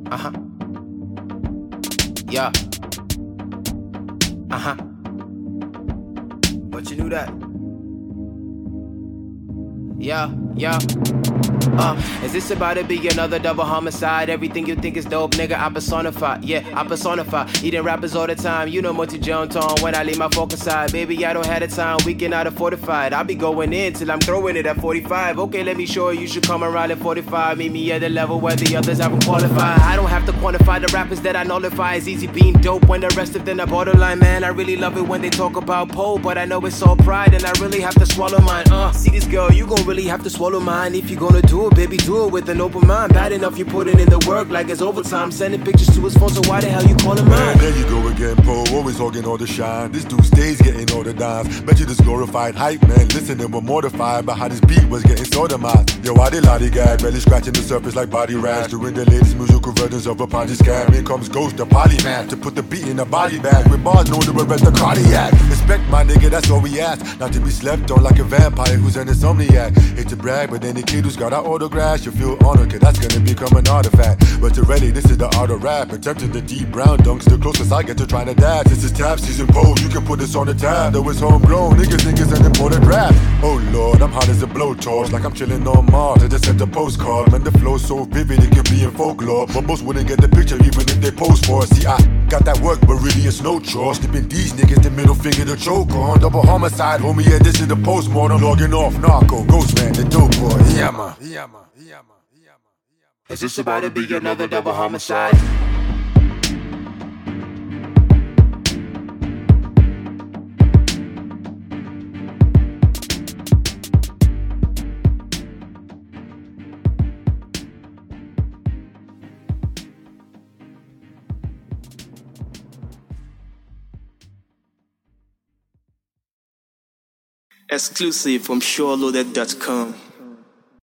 Uh-huh. Yeah. Uh-huh. But you knew that. Yeah. Is this about to be another double homicide? Everything you think is dope, nigga, I personify. Yeah, I personify. Eating rappers all the time, you know Monty Jones on when I leave my focus side. Baby, I don't have the time, we can out of fortified. I'll be going in till I'm throwing it at 45. Okay, let me show you should come around at 45. Meet me at the level where the others haven't qualified. I don't have to quantify the rappers that I nullify. It's easy being dope when the rest of them are borderline, man. I really love it when they talk about pole, but I know it's all pride and I really have to swallow mine. See this girl, you gon' really have to swallow mine. If you gonna do it, baby, do it with an open mind. Bad enough you putting in the work like it's overtime. Sending pictures to his phone, so why the hell you calling mine? There you go again, Poe, always hogging all the shine. This dude stays getting all the dimes. Bet you this glorified hype, man. Listening, we're mortified by how this beat was getting sodomized. Yo, I did lottie gag, barely scratching the surface like body rash. Doing the latest musical versions of a Ponzi scam. Here comes Ghost, the polymath, to put the beat in a body bag. With bars known to arrest the cardiac. Respect my nigga, that's all we ask. Not to be slept on like a vampire who's an insomniac. Hate to brag, but any kid who's got our autograph should feel honored, cause that's gonna become an artifact. But already, this is the art of rap. Attempting the deep brown dunks, the closest I get to trying to dash. This is tap season pose, you can put this on the tab. Though it's homegrown, niggas think it's an imported rap. Oh lord, I'm hot as a blowtorch, like I'm chilling on Mars. I just sent a postcard, man, the flow's so vivid it could be in folklore. But most wouldn't get the picture even if they post for it. See, I got that work, but really it's no chore. Slipping these niggas the middle finger to choke on. Double homicide, homie, yeah, this is the postmortem. Logging off, narco, ghost man, the dope boy. Yeah, man. Is this about to be another double homicide? Exclusive from SureLoaded.com.